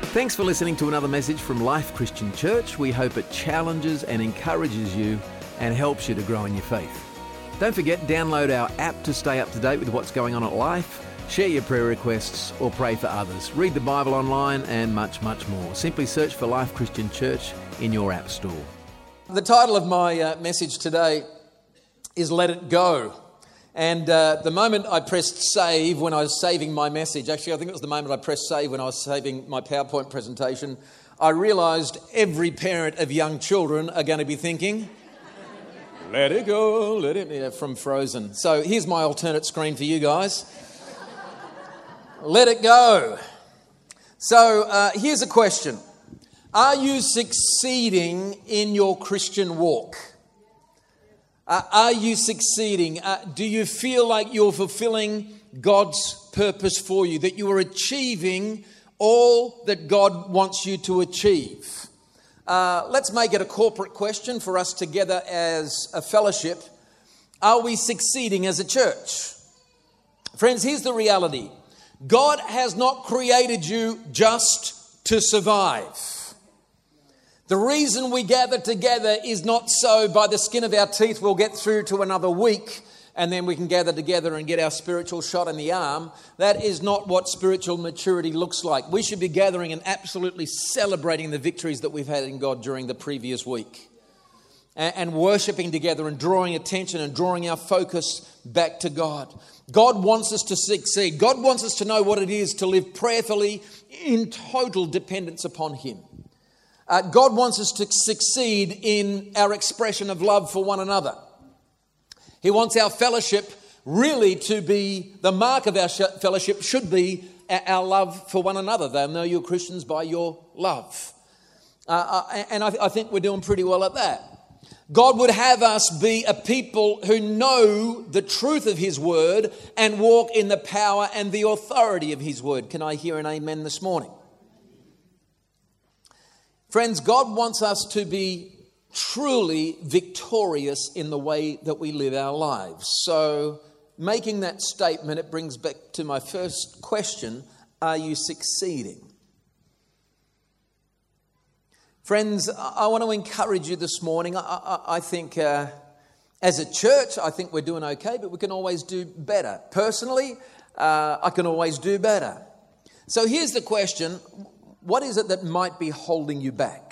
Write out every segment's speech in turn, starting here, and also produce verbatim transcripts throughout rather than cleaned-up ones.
Thanks for listening to another message from Life Christian Church. We hope it challenges and encourages you and helps you to grow in your faith. Don't forget, download our app to stay up to date with what's going on at Life, share your prayer requests or pray for others, read the Bible online and much, much more. Simply search for Life Christian Church in your app store. The title of my uh, message today is Let It Go. And uh, the moment I pressed save when I was saving my message, actually I think it was the moment I pressed save when I was saving my PowerPoint presentation, I realised every parent of young children are going to be thinking, let it go, let it, yeah, from Frozen. So here's my alternate screen for you guys. Let it go. So uh, here's a question. Are you succeeding in your Christian walk? Uh, are you succeeding? Uh, do you feel like you're fulfilling God's purpose for you, that you are achieving all that God wants you to achieve? Uh, let's make it a corporate question for us together as a fellowship. Are we succeeding as a church? Friends, here's the reality. God has not created you just to survive. The reason we gather together is not so by the skin of our teeth we'll get through to another week and then we can gather together and get our spiritual shot in the arm. That is not what spiritual maturity looks like. We should be gathering and absolutely celebrating the victories that we've had in God during the previous week. And, and worshipping together and drawing attention and drawing our focus back to God. God wants us to succeed. God wants us to know what it is to live prayerfully in total dependence upon Him. Uh, God wants us to succeed in our expression of love for one another. He wants our fellowship really to be, the mark of our sh- fellowship should be our love for one another. They'll know you're Christians by your love. Uh, uh, and I, I think we're doing pretty well at that. God would have us be a people who know the truth of His word and walk in the power and the authority of His word. Can I hear an amen this morning? Friends, God wants us to be truly victorious in the way that we live our lives. So, making that statement, it brings back to my first question, are you succeeding? Friends, I want to encourage you this morning. I, I, I think uh, as a church, I think we're doing okay, but we can always do better. Personally, uh, I can always do better. So here's the question. What is it that might be holding you back?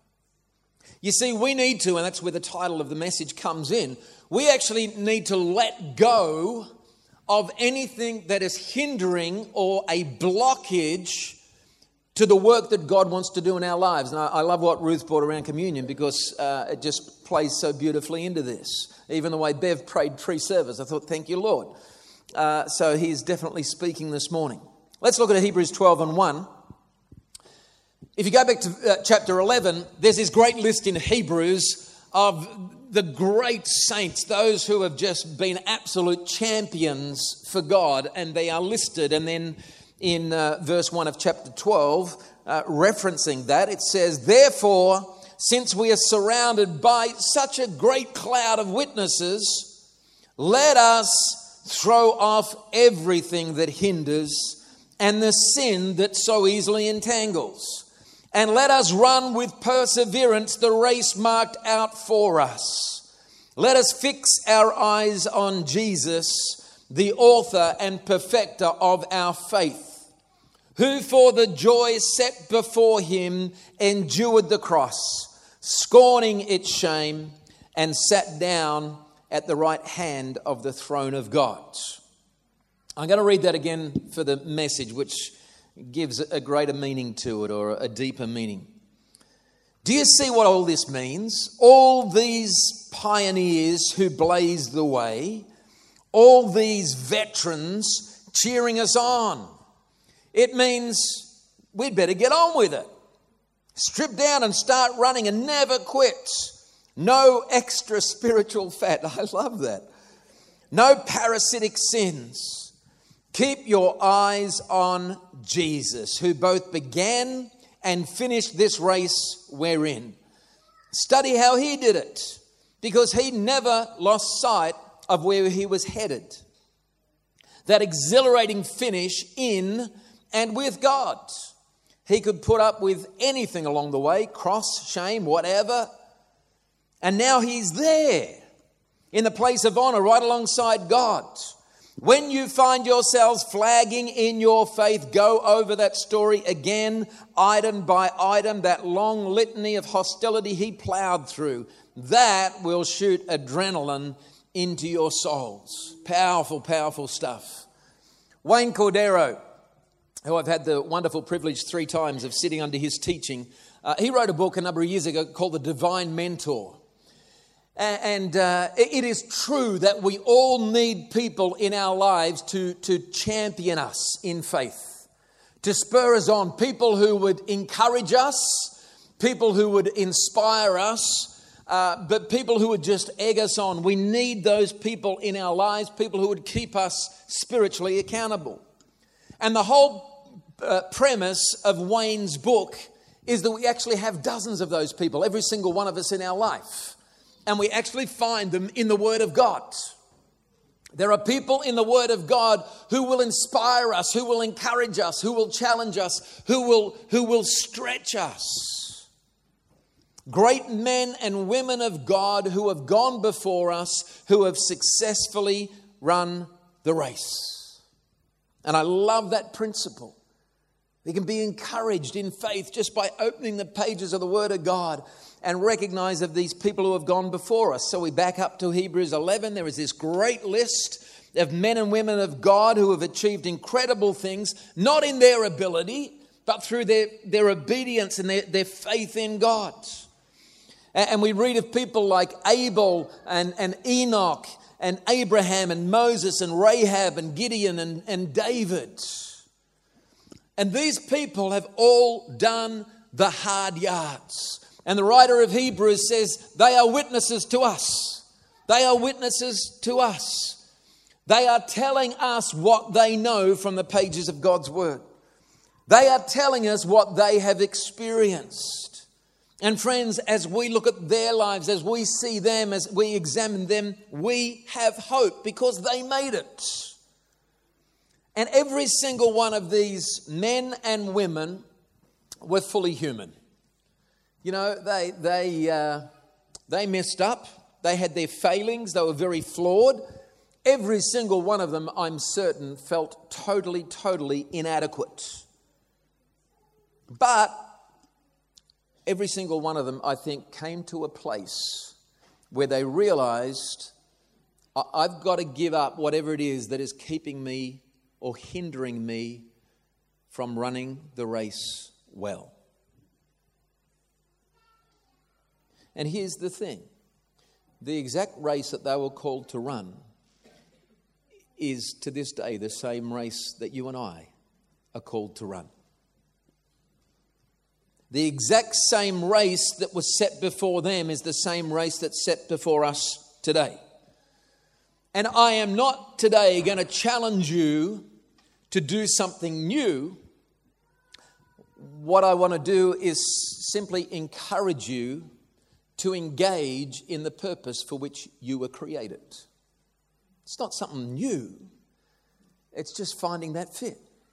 You see, we need to, and that's where the title of the message comes in, we actually need to let go of anything that is hindering or a blockage to the work that God wants to do in our lives. And I, I love what Ruth brought around communion because uh, it just plays so beautifully into this. Even the way Bev prayed pre-service, I thought, thank you, Lord. Uh, so he's definitely speaking this morning. Let's look at Hebrews twelve and one. If you go back to uh, chapter eleven, there's this great list in Hebrews of the great saints, those who have just been absolute champions for God, and they are listed. And then in uh, verse one of chapter twelve, uh, referencing that, it says, therefore, since we are surrounded by such a great cloud of witnesses, let us throw off everything that hinders and the sin that so easily entangles. And let us run with perseverance the race marked out for us. Let us fix our eyes on Jesus, the author and perfecter of our faith, who for the joy set before Him endured the cross, scorning its shame, and sat down at the right hand of the throne of God. I'm going to read that again for the message, which gives a greater meaning to it, or a deeper meaning. Do you see what all this means? All these pioneers who blazed the way, all these veterans cheering us on. It means we'd better get on with it. Strip down and start running and never quit. No extra spiritual fat. I love that. No parasitic sins. Keep your eyes on Jesus, who both began and finished this race we're in. Study how He did it, because He never lost sight of where He was headed. That exhilarating finish in and with God. He could put up with anything along the way, cross, shame, whatever. And now he's there in the place of honor right alongside God. When you find yourselves flagging in your faith, go over that story again, item by item, that long litany of hostility he plowed through. That will shoot adrenaline into your souls. Powerful, powerful stuff. Wayne Cordeiro, who I've had the wonderful privilege three times of sitting under his teaching, uh, he wrote a book a number of years ago called The Divine Mentor. And uh, it is true that we all need people in our lives to, to champion us in faith, to spur us on, people who would encourage us, people who would inspire us, uh, but people who would just egg us on. We need those people in our lives, people who would keep us spiritually accountable. And the whole uh, premise of Wayne's book is that we actually have dozens of those people, every single one of us in our life. And we actually find them in the Word of God. There are people in the Word of God who will inspire us, who will encourage us, who will challenge us, who will, who will stretch us. Great men and women of God who have gone before us, who have successfully run the race. And I love that principle. We can be encouraged in faith just by opening the pages of the Word of God and recognize of these people who have gone before us. So we back up to Hebrews eleven. There is this great list of men and women of God who have achieved incredible things, not in their ability, but through their, their obedience and their, their faith in God. And we read of people like Abel and, and Enoch and Abraham and Moses and Rahab and Gideon and, and David. And these people have all done the hard yards. And the writer of Hebrews says they are witnesses to us. They are witnesses to us. They are telling us what they know from the pages of God's Word. They are telling us what they have experienced. And friends, as we look at their lives, as we see them, as we examine them, we have hope because they made it. And every single one of these men and women were fully human. You know, they they uh, they messed up. They had their failings. They were very flawed. Every single one of them, I'm certain, felt totally, totally inadequate. But every single one of them, I think, came to a place where they realized, I've got to give up whatever it is that is keeping me or hindering me from running the race well. And here's the thing. The exact race that they were called to run is to this day the same race that you and I are called to run. The exact same race that was set before them is the same race that's set before us today. And I am not today going to challenge you to do something new. What I want to do is simply encourage you to engage in the purpose for which you were created. It's not something new. It's just finding that fit.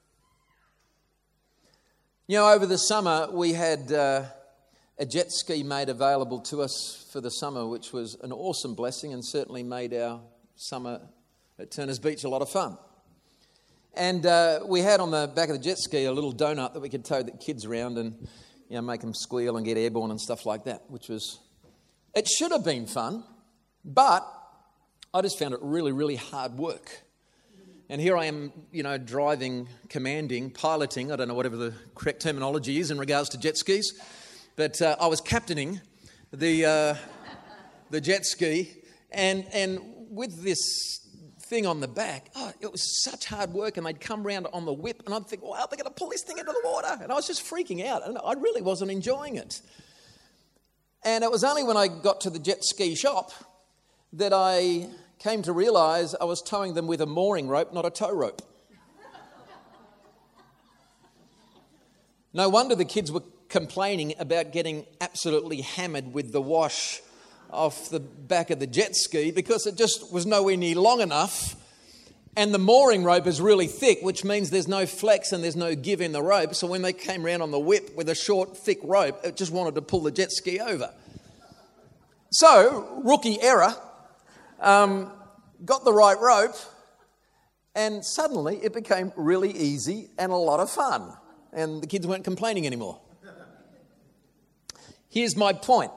You know, over the summer, we had uh, a jet ski made available to us for the summer, which was an awesome blessing and certainly made our summer at Turners Beach a lot of fun. And uh, we had on the back of the jet ski a little donut that we could tow the kids around and, you know, make them squeal and get airborne and stuff like that, which was, it should have been fun, but I just found it really, really hard work. And here I am, you know, driving, commanding, piloting, I don't know whatever the correct terminology is in regards to jet skis, but uh, I was captaining the uh, the jet ski, and and with this thing on the back, oh, it was such hard work, and they'd come round on the whip, and I'd think, well, how are they going to pull this thing into the water? And I was just freaking out, and I really wasn't enjoying it. And it was only when I got to the jet ski shop that I came to realise I was towing them with a mooring rope, not a tow rope. No wonder the kids were complaining about getting absolutely hammered with the wash off the back of the jet ski, because it just was nowhere near long enough And the mooring rope is really thick, which means there's no flex and there's no give in the rope. So when they came around on the whip with a short, thick rope, it just wanted to pull the jet ski over. So, rookie error, um, got the right rope, and suddenly it became really easy and a lot of fun. And the kids weren't complaining anymore. Here's my point.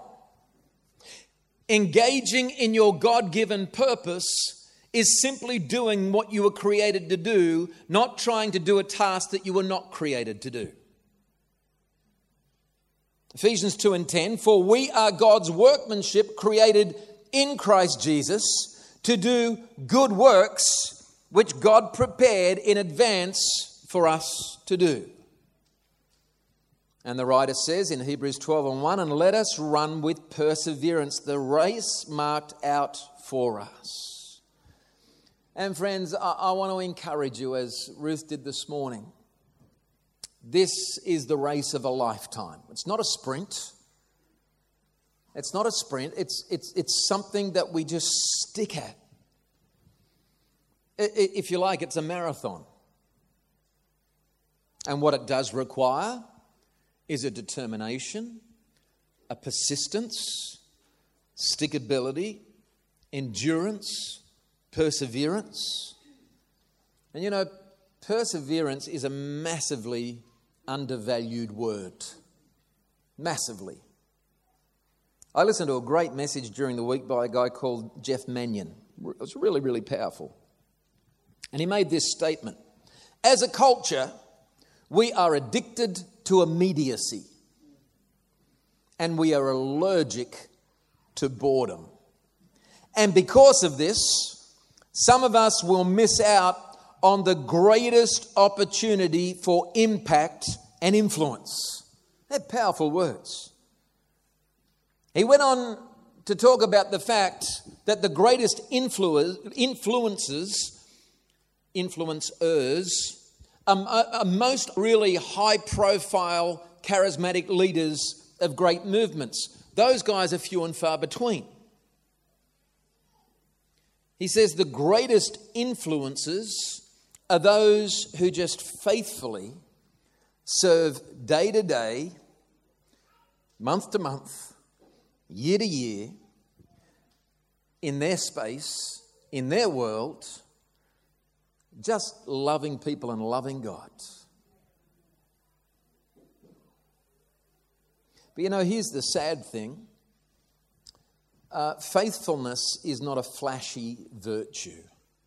Engaging in your God-given purpose is simply doing what you were created to do, not trying to do a task that you were not created to do. Ephesians two and ten, for we are God's workmanship created in Christ Jesus to do good works which God prepared in advance for us to do. And the writer says in Hebrews twelve and one, and let us run with perseverance the race marked out for us. And friends, I, I want to encourage you, as Ruth did this morning. This is the race of a lifetime. It's not a sprint. It's not a sprint. It's, it's, it's something that we just stick at. If you like, it's a marathon. And what it does require is a determination, a persistence, stickability, endurance, perseverance. And you know, perseverance is a massively undervalued word. Massively. I listened to a great message during the week by a guy called Jeff Mannion. It was really, really powerful. And he made this statement. As a culture, we are addicted to immediacy. And we are allergic to boredom. And because of this, some of us will miss out on the greatest opportunity for impact and influence. They're powerful words. He went on to talk about the fact that the greatest influ- influences, influencers, um, are, are most really high-profile, charismatic leaders of great movements. Those guys are few and far between. He says the greatest influences are those who just faithfully serve day to day, month to month, year to year, in their space, in their world, just loving people and loving God. But you know, here's the sad thing. Uh, faithfulness is not a flashy virtue.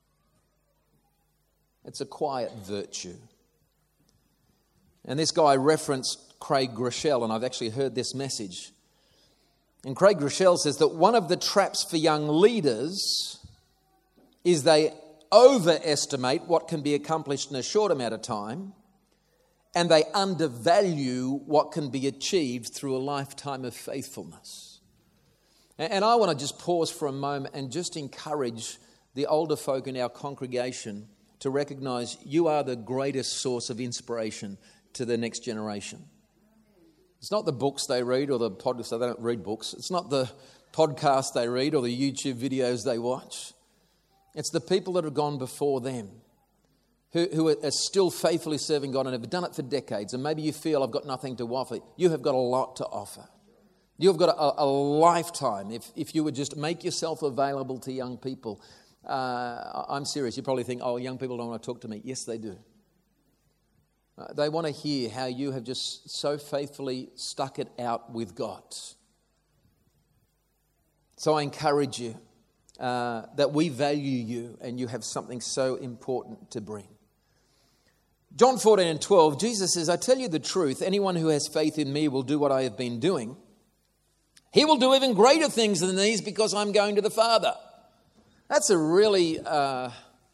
It's a quiet virtue. And this guy referenced Craig Groeschel, and I've actually heard this message. And Craig Groeschel says that one of the traps for young leaders is they overestimate what can be accomplished in a short amount of time, and they undervalue what can be achieved through a lifetime of faithfulness. And I want to just pause for a moment and just encourage the older folk in our congregation to recognize you are the greatest source of inspiration to the next generation. It's not the books they read or the podcasts. They don't read books. It's not the podcasts they read or the YouTube videos they watch. It's the people that have gone before them who, who are still faithfully serving God and have done it for decades. And maybe you feel I've got nothing to offer. You have got a lot to offer. You've got a, a lifetime. If, if you would just make yourself available to young people. Uh, I'm serious. You probably think, oh, young people don't want to talk to me. Yes, they do. Uh, they want to hear how you have just so faithfully stuck it out with God. So I encourage you uh, that we value you and you have something so important to bring. John fourteen and twelve, Jesus says, I tell you the truth, anyone who has faith in me will do what I have been doing. He will do even greater things than these because I'm going to the Father. That's a really uh,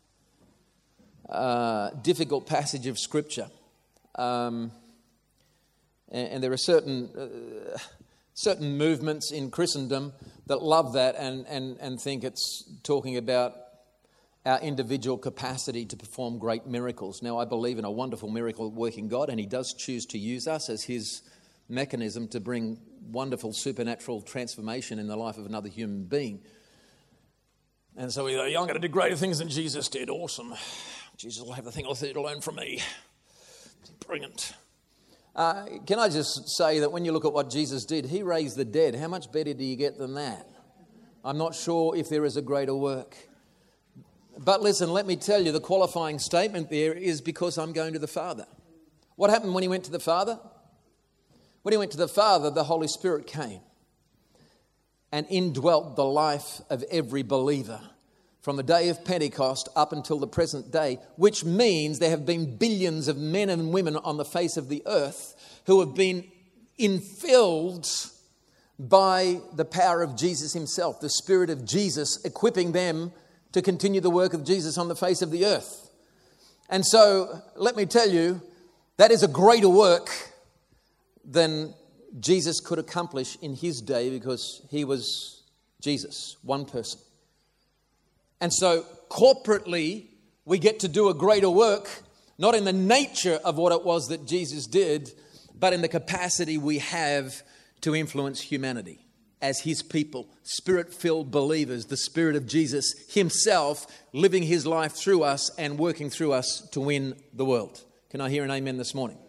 uh, difficult passage of Scripture. Um, and, and there are certain uh, certain movements in Christendom that love that and, and, and think it's talking about our individual capacity to perform great miracles. Now, I believe in a wonderful miracle working God, and He does choose to use us as His mechanism to bring wonderful supernatural transformation in the life of another human being. And so we go, yeah, I'm going to do greater things than Jesus did. Awesome. Jesus will have the thing or two to learn from me. Brilliant. Uh, can I just say that when you look at what Jesus did, he raised the dead. How much better do you get than that? I'm not sure if there is a greater work. But listen, let me tell you, the qualifying statement there is because I'm going to the Father. What happened when he went to the Father? When he went to the Father, the Holy Spirit came and indwelt the life of every believer from the day of Pentecost up until the present day, which means there have been billions of men and women on the face of the earth who have been infilled by the power of Jesus himself, the Spirit of Jesus equipping them to continue the work of Jesus on the face of the earth. And so, let me tell you, that is a greater work than Jesus could accomplish in his day because he was Jesus, one person. And so, corporately, we get to do a greater work, not in the nature of what it was that Jesus did, but in the capacity we have to influence humanity. As his people, Spirit-filled believers, the Spirit of Jesus himself living his life through us and working through us to win the world. Can I hear an amen this morning?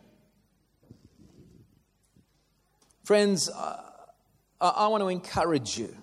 Friends, uh, I want to encourage you.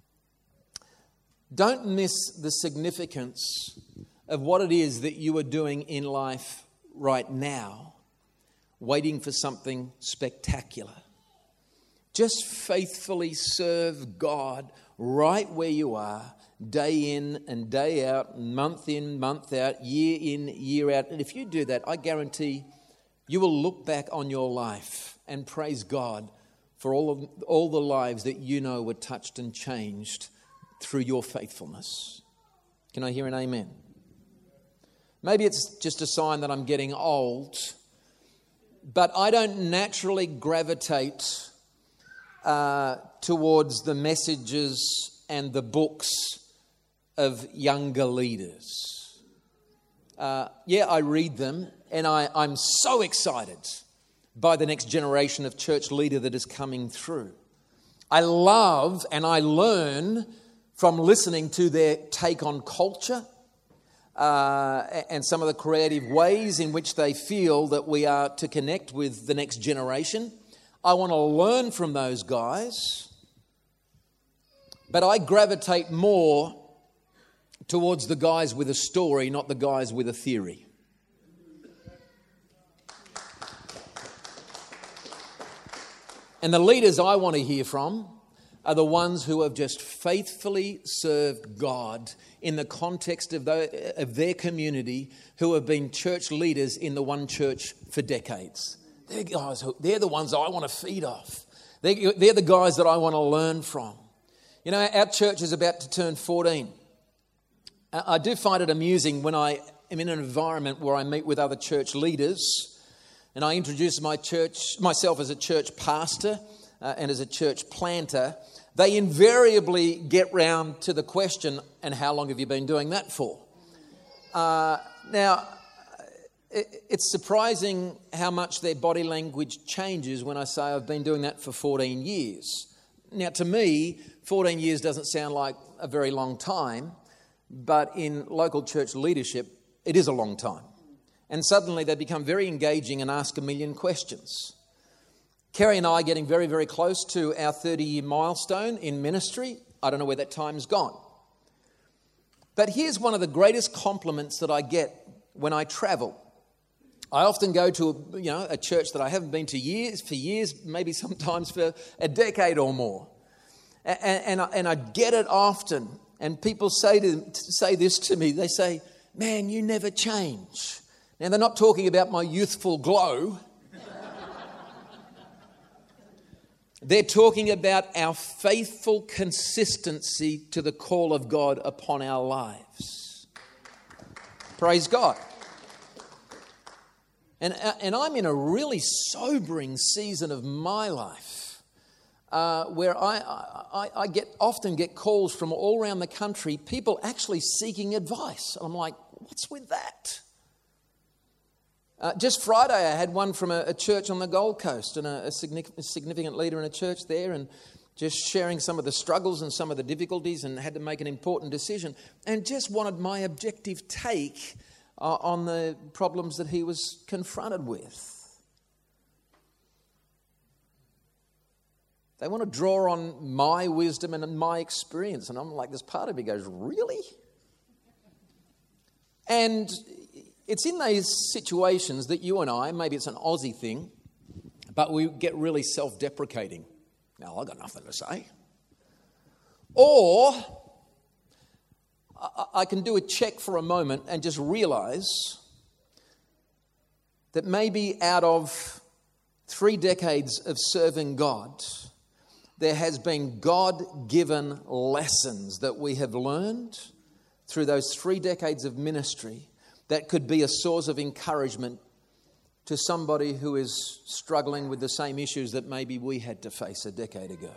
Don't miss the significance of what it is that you are doing in life right now, waiting for something spectacular. Just faithfully serve God right where you are, day in and day out, month in, month out, year in, year out. And if you do that, I guarantee you will look back on your life and praise God for all of all the lives that you know were touched and changed through your faithfulness. Can I hear an amen? Maybe it's just a sign that I'm getting old, but I don't naturally gravitate Uh, towards the messages and the books of younger leaders. Uh, yeah, I read them and I, I'm so excited by the next generation of church leader that is coming through. I love and I learn from listening to their take on culture uh, and some of the creative ways in which they feel that we are to connect with the next generation. I want to learn from those guys, but I gravitate more towards the guys with a story, not the guys with a theory. And the leaders I want to hear from are the ones who have just faithfully served God in the context of, the, of their community, who have been church leaders in the one church for decades. They're guys who, they're the ones I want to feed off. They're, they're the guys that I want to learn from. You know, our church is about to turn fourteen. I do find it amusing when I am in an environment where I meet with other church leaders and I introduce my church, myself as a church pastor uh, and as a church planter. They invariably get round to the question, and how long have you been doing that for? Uh, now, it's surprising how much their body language changes when I say I've been doing that for fourteen years. Now, to me, fourteen years doesn't sound like a very long time, but in local church leadership, it is a long time. And suddenly they become very engaging and ask a million questions. Kerry and I are getting very, very close to our thirty-year milestone in ministry. I don't know where that time's gone. But here's one of the greatest compliments that I get when I travel. I often go to a, you know, a church that I haven't been to years, for years, maybe sometimes for a decade or more. And, and, I, and I get it often. And people say to say this to me. They say, man, you never change. Now, they're not talking about my youthful glow. They're talking about our faithful consistency to the call of God upon our lives. Praise God. And, and I'm in a really sobering season of my life uh, where I, I, I get often get calls from all around the country, people actually seeking advice. And I'm like, what's with that? Uh, just Friday, I had one from a, a church on the Gold Coast and a, a significant leader in a church there, and just sharing some of the struggles and some of the difficulties, and had to make an important decision, and just wanted my objective take uh, on the problems that he was confronted with. They want to draw on my wisdom and my experience. And I'm like, this part of me goes, really? And it's in those situations that you and I, maybe it's an Aussie thing, but we get really self-deprecating. Now, I've got nothing to say. Or I can do a check for a moment and just realise that maybe out of three decades of serving God, there has been God-given lessons that we have learned through those three decades of ministry that could be a source of encouragement to somebody who is struggling with the same issues that maybe we had to face a decade ago.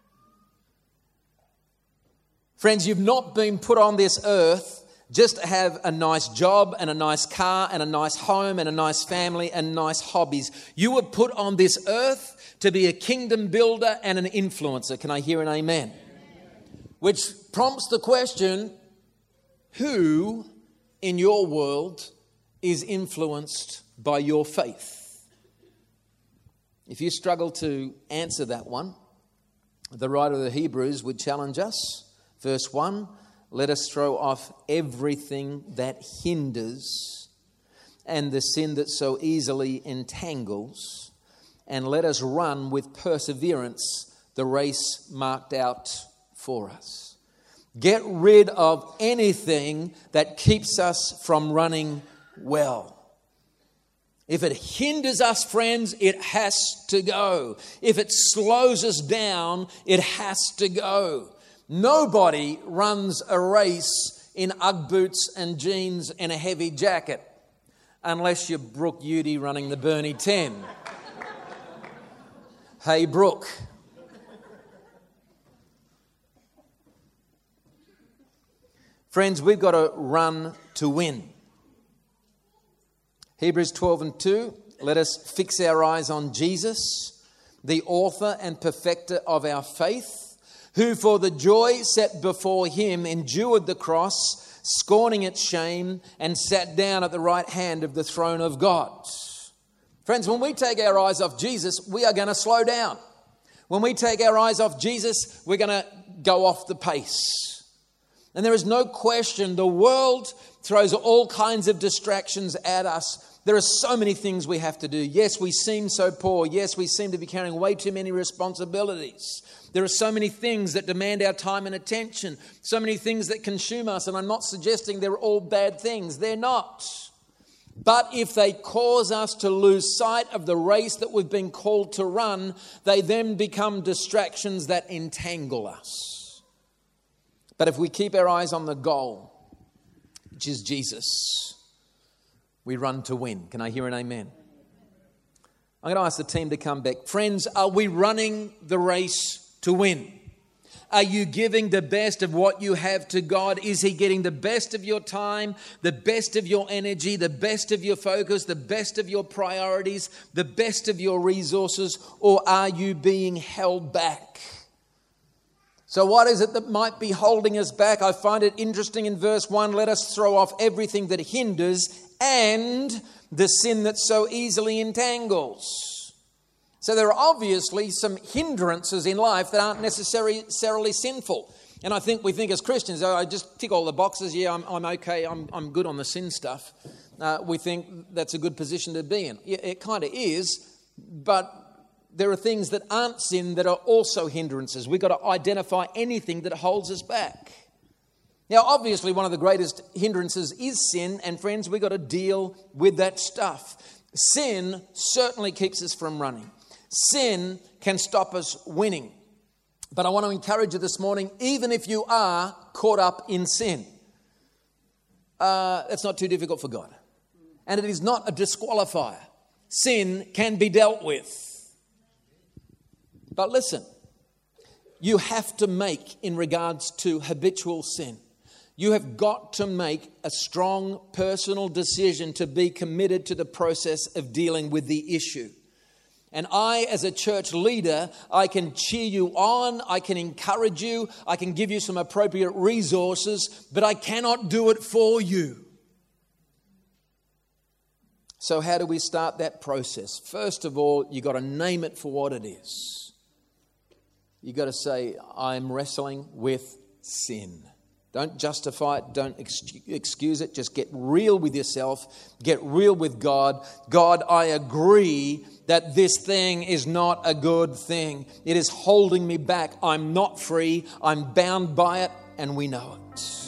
Friends, you've not been put on this earth just to have a nice job and a nice car and a nice home and a nice family and nice hobbies. You were put on this earth to be a kingdom builder and an influencer. Can I hear an amen? Amen. Which prompts the question, who in your world is influenced by your faith? If you struggle to answer that one, the writer of the Hebrews would challenge us. Verse one, let us throw off everything that hinders and the sin that so easily entangles, and let us run with perseverance the race marked out for us. Get rid of anything that keeps us from running well. If it hinders us, friends, it has to go. If it slows us down, it has to go. Nobody runs a race in Ugg boots and jeans and a heavy jacket unless you're Brooke Udy running the Burnie ten. Hey, Brooke. Friends, we've got to run to win. Hebrews twelve and two, let us fix our eyes on Jesus, the author and perfecter of our faith, who for the joy set before him endured the cross, scorning its shame, and sat down at the right hand of the throne of God. Friends, when we take our eyes off Jesus, we are going to slow down. When we take our eyes off Jesus, we're going to go off the pace. And there is no question the world throws all kinds of distractions at us. There are so many things we have to do. Yes, we seem so poor. Yes, we seem to be carrying way too many responsibilities. There are so many things that demand our time and attention. So many things that consume us. And I'm not suggesting they're all bad things. They're not. But if they cause us to lose sight of the race that we've been called to run, they then become distractions that entangle us. But if we keep our eyes on the goal, which is Jesus, we run to win. Can I hear an amen? I'm going to ask the team to come back. Friends, are we running the race to win? Are you giving the best of what you have to God? Is He getting the best of your time, the best of your energy, the best of your focus, the best of your priorities, the best of your resources, or are you being held back? So what is it that might be holding us back? I find it interesting in verse one, let us throw off everything that hinders and the sin that so easily entangles. So there are obviously some hindrances in life that aren't necessarily sinful. And I think we think as Christians, oh, I just tick all the boxes. Yeah, I'm, I'm okay. I'm, I'm good on the sin stuff. Uh, we think that's a good position to be in. Yeah, it kind of is, but there are things that aren't sin that are also hindrances. We've got to identify anything that holds us back. Now, obviously, one of the greatest hindrances is sin, and friends, we've got to deal with that stuff. Sin certainly keeps us from running. Sin can stop us winning. But I want to encourage you this morning, even if you are caught up in sin, uh, it's not too difficult for God. And it is not a disqualifier. Sin can be dealt with. But listen, you have to make, in regards to habitual sin, you have got to make a strong personal decision to be committed to the process of dealing with the issue. And I, as a church leader, I can cheer you on, I can encourage you, I can give you some appropriate resources, but I cannot do it for you. So how do we start that process? First of all, you've got to name it for what it is. You've got to say, I'm wrestling with sin. Don't justify it. Don't excuse it. Just get real with yourself. Get real with God. God, I agree that this thing is not a good thing. It is holding me back. I'm not free. I'm bound by it, and we know it.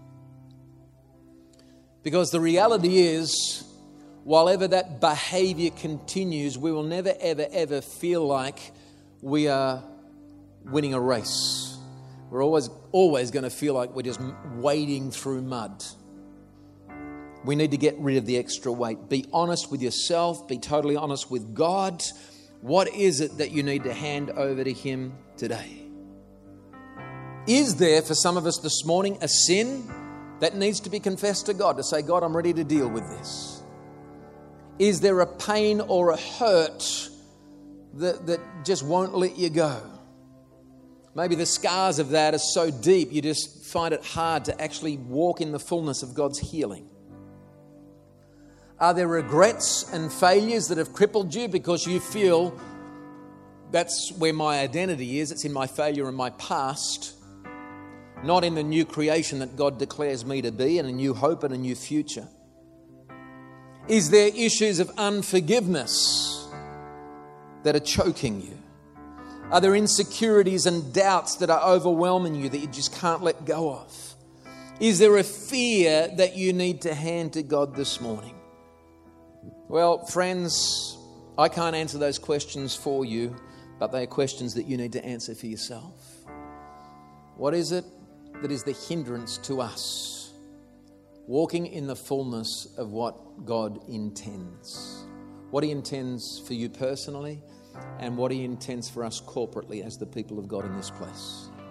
Because the reality is, while ever that behavior continues, we will never, ever, ever feel like we are winning a race. We're always, always going to feel like we're just wading through mud. We need to get rid of the extra weight. Be honest with yourself. Be totally honest with God. What is it that you need to hand over to Him today? Is there, for some of us this morning, a sin that needs to be confessed to God? To say, God, I'm ready to deal with this. Is there a pain or a hurt that, that just won't let you go? Maybe the scars of that are so deep you just find it hard to actually walk in the fullness of God's healing. Are there regrets and failures that have crippled you because you feel that's where my identity is? It's in my failure and my past, not in the new creation that God declares me to be and a new hope and a new future. Is there issues of unforgiveness that are choking you? Are there insecurities and doubts that are overwhelming you that you just can't let go of? Is there a fear that you need to hand to God this morning? Well, friends, I can't answer those questions for you, but they are questions that you need to answer for yourself. What is it that is the hindrance to us walking in the fullness of what God intends? What He intends for you personally, and what He intends for us corporately as the people of God in this place.